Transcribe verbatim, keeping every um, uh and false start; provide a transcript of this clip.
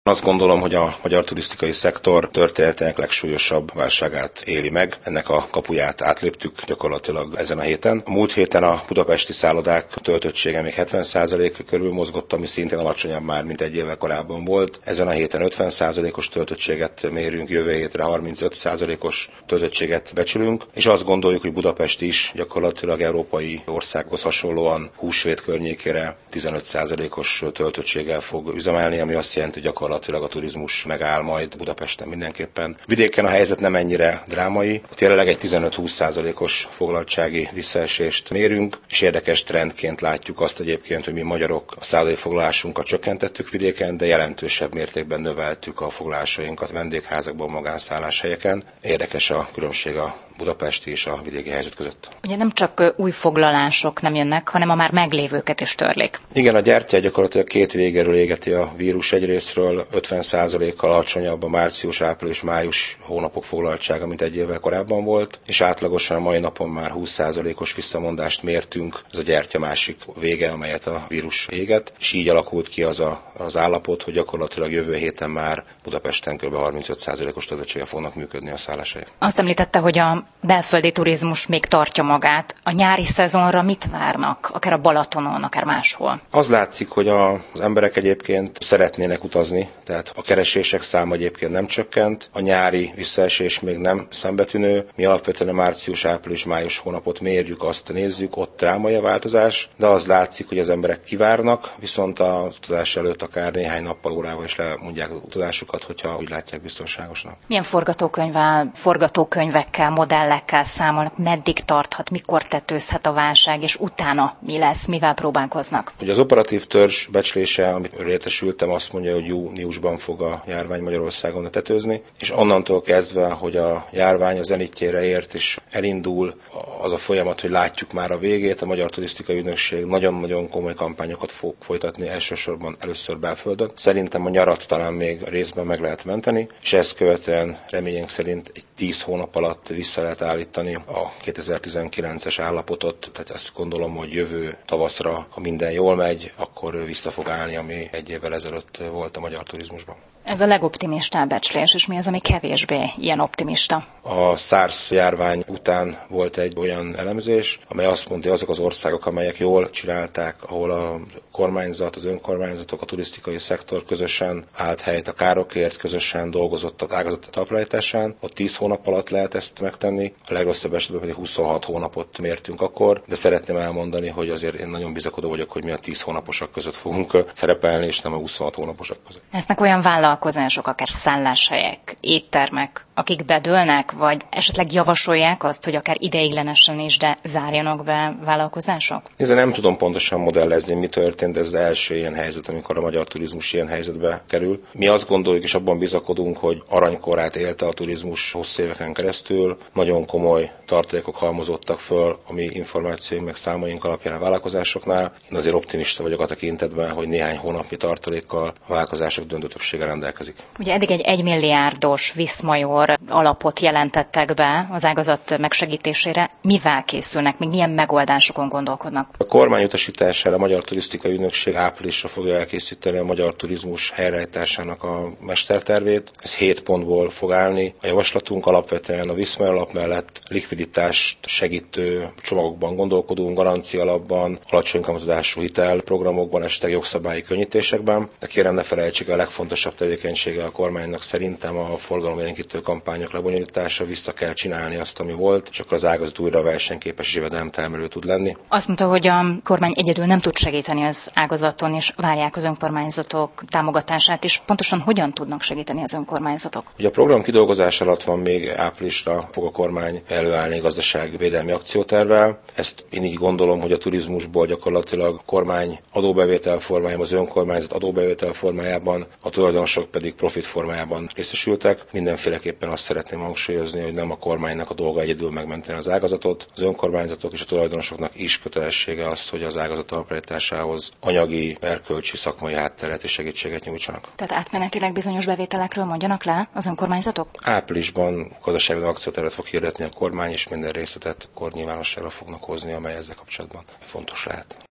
Azt gondolom, hogy a magyar turisztikai szektor történetének legsúlyosabb válságát éli meg. Ennek a kapuját átléptük gyakorlatilag ezen a héten. A múlt héten a budapesti szállodák töltöttsége még hetven százalék körül mozgott, ami szintén alacsonyabb már, mint egy évvel korábban volt. Ezen a héten ötven százalékos töltöttséget mérünk, jövő hétre harmincöt százalékos töltöttséget becsülünk, és azt gondoljuk, hogy Budapest is gyakorlatilag európai országhoz hasonlóan húsvét környékére tizenöt százalékos töltöttséggel fog üzemelni, ami azt jelenti, hogy gyakorlatilag a turizmus megáll majd Budapesten mindenképpen. Vidéken a helyzet nem ennyire drámai, ott jelenleg egy tizenöt-húsz százalékos foglaltsági visszaesést mérünk, és érdekes trendként látjuk azt egyébként, hogy mi magyarok a szállodai foglalásunkat csökkentettük vidéken, de jelentősebb mértékben növeltük a foglalásainkat vendégházakban, magánszálláshelyeken. Érdekes a különbség a budapesti és a vidéki helyzet között. Ugye nem csak új foglalások nem jönnek, hanem a már meglévőket is törlik. Igen, a gyertyát gyakorlatilag két végéről égeti a vírus. Egyrészről ötven százalékkal alacsonyabb a március, április, május hónapok foglaltsága, mint egy évvel korábban volt, és átlagosan a mai napon már húsz százalékos visszamondást mértünk. Ez a gyertya másik vége, amelyet a vírus éget, és így alakult ki az a, az állapot, hogy gyakorlatilag jövő héten már Budapesten kb. harmincöt százalékos töltöttséggel fognak működni a szálláshelyek. Azt említette, hogy a belföldi turizmus még tartja magát. A nyári szezonra mit várnak, akár a Balatonon, akár máshol? Az látszik, hogy a, az emberek egyébként szeretnének utazni, tehát a keresések száma egyébként nem csökkent, a nyári visszaesés még nem szembetűnő. Mi alapvetően a március, április, május hónapot mérjük, azt nézzük, ott drámai a változás, de az látszik, hogy az emberek kivárnak, viszont az utazás előtt akár néhány nappal, órával is lemondják az utazásukat, hogyha úgy látják biztonságosnak. Milyen forgatókönyvvel, forgatókönyvekkel, modellekkel számolnak, meddig tarthat, mikor tetőzhet a válság, és utána mi lesz, mivel próbálkoznak? Ugye az operatív törzs becslése, amiről értesültem, azt mondja, hogy júniusban fog a járvány Magyarországon tetőzni, és onnantól kezdve, hogy a járvány a zenitjére ért, és elindul az a folyamat, hogy látjuk már a végét, a Magyar Turisztikai Ügynökség nagyon-nagyon komoly kampányokat fog folytatni, elsősorban először belföldön. Szerintem a nyarat talán még részben meg lehet menteni, és ezt követően reményénk szerint egy tíz hónap alatt vissza lehet állítani a kétezer-tizenkilences állapotot, tehát ezt gondolom, hogy jövő tavaszra, ha minden jól megy, akkor vissza fog állni, ami egy évvel ezelőtt volt a magyar turizmusban. Ez a legoptimistább becslés, és mi az, ami kevésbé ilyen optimista? A SARS járvány után volt egy olyan elemzés, amely azt mondta, hogy azok az országok, amelyek jól csinálták, ahol a kormányzat, az önkormányzatok, a turisztikai szektor közösen állt helyt a károkért, közösen dolgozott az ágazat talpraállításán, ott tíz hónap alatt lehet ezt megtenni, a legrosszabb esetben pedig huszonhat hónapot mértünk akkor, de szeretném elmondani, hogy azért én nagyon bizakodó vagyok, hogy mi a tíz hónaposak között fogunk szerepelni, és nem a huszonhat hónaposak között. Lesznek olyan vállalkozások, akár szálláshelyek, éttermek, akik bedőlnek, vagy esetleg javasolják azt, hogy akár ideiglenesen is, de zárjanak be vállalkozások? Nézd, nem tudom pontosan modellezni, mi történt, ez az első ilyen helyzet, amikor a magyar turizmus ilyen helyzetbe kerül. Mi azt gondoljuk, és abban bizakodunk, hogy aranykorát élte a turizmus hosszú éveken keresztül, nagyon komoly tartalékok halmozottak föl a mi információink meg számaink alapján a vállalkozásoknál. Én azért optimista vagyok a tekintetben, hogy néhány hónapi tartalékkal a vállalkozások döntő többsége rendelkezik. Ugye eddig egy egymilliárdos Viszmajor alapot jelentettek be az ágazat megsegítésére. Mivel készülnek, még milyen megoldásokon gondolkodnak? A kormány utasítására a Magyar Turisztikai Ügynökség áprilisra fogja elkészíteni a magyar turizmus helyreállításának a mestertervét. Ez hét pontból fog állni. A javaslatunk alapvetően a Viszmajor alap mellett likviditást segítő csomagokban gondolkodunk, garancia alapban, alacsony kamatozású hitelprogramokban, esetleg jogszabályi könnyítésekben. De kérem, ne felejtsék, a legfontosabb tevékenysége a kormánynak szerintem a forgalomélénkítő kampányok lebonyolítása, vissza kell csinálni azt, ami volt, és akkor az ágazat újra versenyképes és jövedelemtermelő tud lenni. Azt mondta, hogy a kormány egyedül nem tud segíteni az ágazaton, és várják az önkormányzatok támogatását, és pontosan hogyan tudnak segíteni az önkormányzatok? Ugye a program kidolgozás alatt van, még áprilisra fog a kormány előállni gazdaságvédelmi akciótervvel. Ezt én így gondolom, hogy a turizmusból gyakorlatilag a kormány adóbevétel formájában, az önkormányzat adóbevétel formájában, a tulajdonosok pedig profit formájában részesültek. Mindenféleképpen azt szeretném hangsúlyozni, hogy nem a kormánynak a dolga egyedül megmenteni az ágazatot. Az önkormányzatok és a tulajdonosoknak is kötelessége az, hogy az ágazat talpraállításához anyagi, erkölcsi, szakmai hátteret és segítséget nyújtsanak. Tehát átmenetileg bizonyos bevételekről mondjanak le az önkormányzatok? Áprilisban gazdaságvédelmi akciótervet fog hirdetni a kormány, és minden részletet akkor nyilvánosságra fognak hozni, amely ezzel kapcsolatban fontos lehet.